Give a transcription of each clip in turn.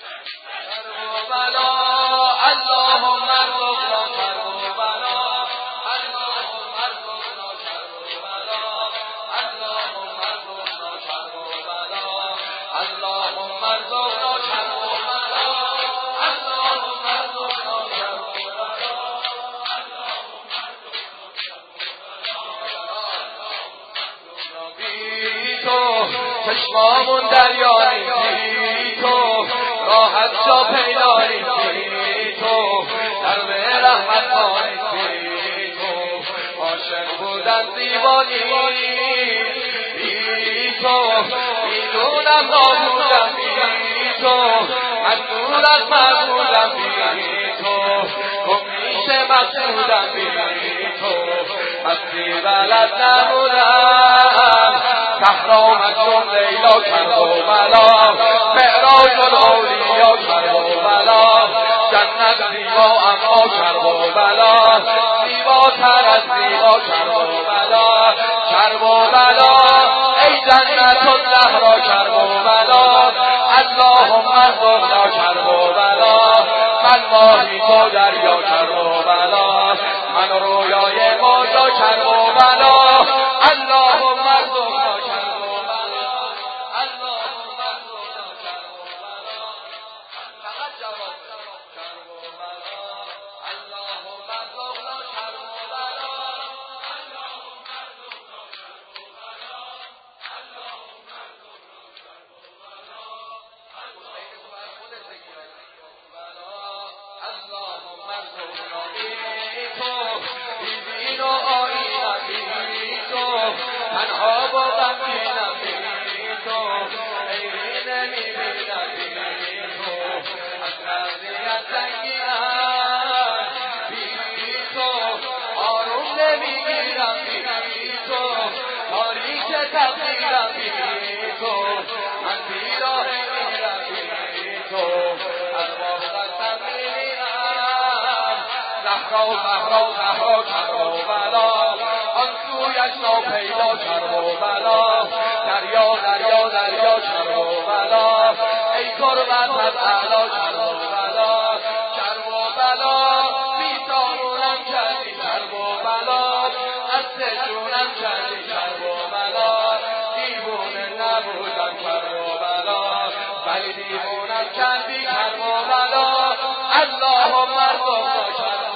بلا اللهم ارزقنا شر و بلا اللهم ارزقنا شر و بلا اللهم ارزقنا شر و بلا اللهم ارزقنا شر و بلا اللهم ارزقنا شر و بلا بی تو چشمامون دریایی بی تو راحت جا پیدا نیستی تو در به رحمت نیستی تو عاشق بودن زیبا نیست بی تو میدونم نابودم بی تو مجبور از مجبورم بی تو گم میشه مقصودم بی تو مستی بلد نبودم صحرا مجنون لیلا کربلا معراج الاولیا کربلا جنت زیبا اما کربلا زیباتر از زیبا کربلا کربلا ای جنت الزهرا کربلا اللهم ارزقنا کربلا من ماهی تو دریا کربلا من رویای مولا کربلا اللهم ارزقنا کربلا اللهم ارزقنا کربلا فقط جواب کربلا اللهم ارزقنا کربلا اللهم ارزقنا کربلا اللهم اللهم ارزقنا تو بی و آینم بی تو تنها با غمگینم بی تو عیبی نمیبینم بی تو از نزدیکت زنگینم بی تو آروم نمیگیرم بی تو تاریک تقدیرم بی تو من بیراه میرم بی تو از باغتم میبینم زهرا کربلا آن سویش ناپیدا کربلا دریا کربلا ای تربت از اعلا کربلا بی سامونم کردی کربلا از سجونم کردی کربلا دیوونه نبودم کربلا ولی دیوونم کردی کربلا اللهم ارزقنا کربلا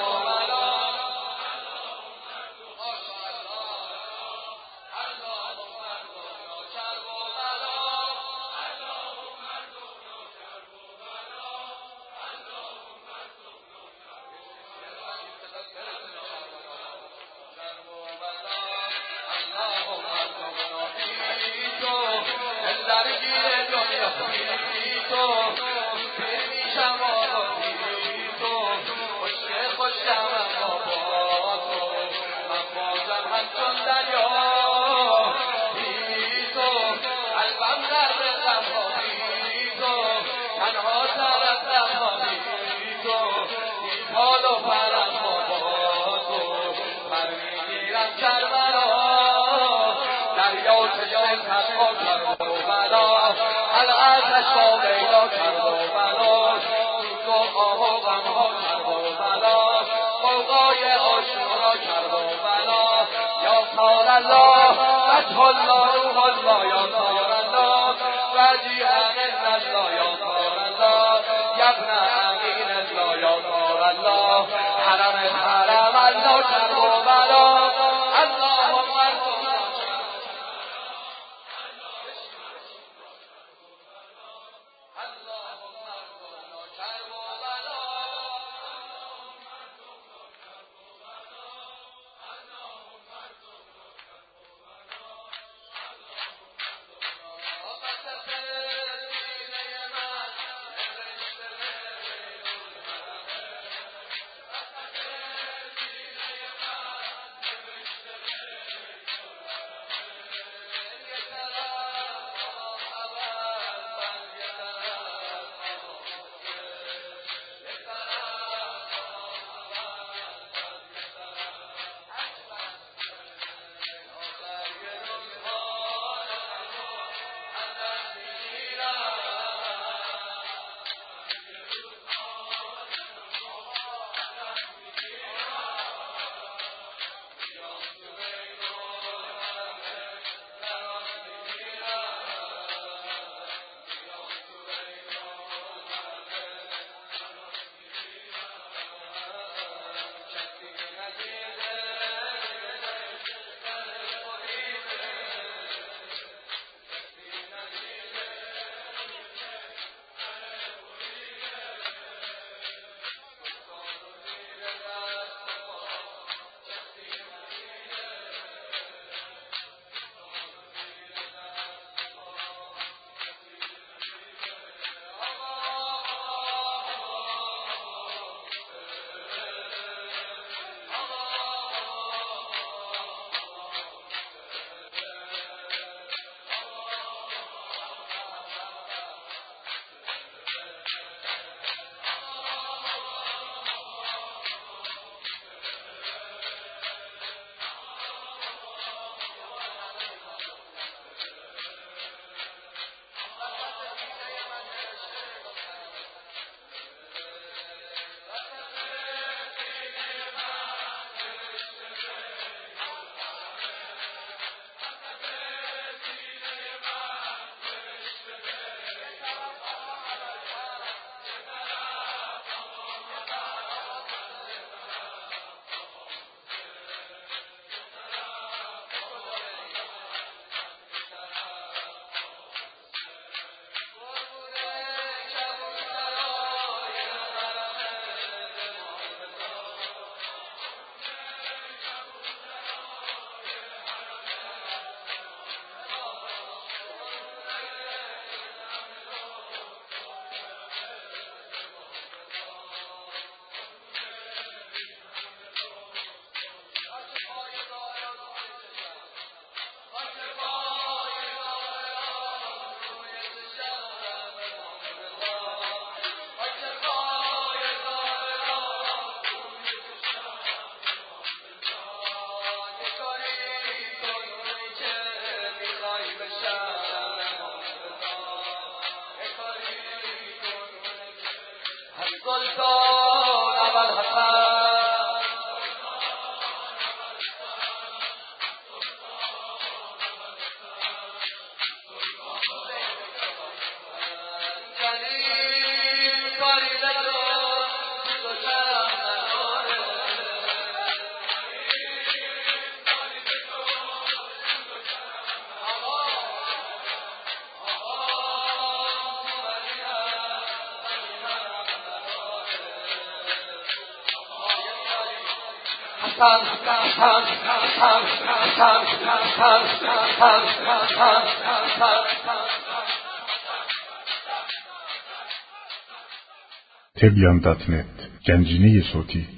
تبیان.net گنجینه صوتی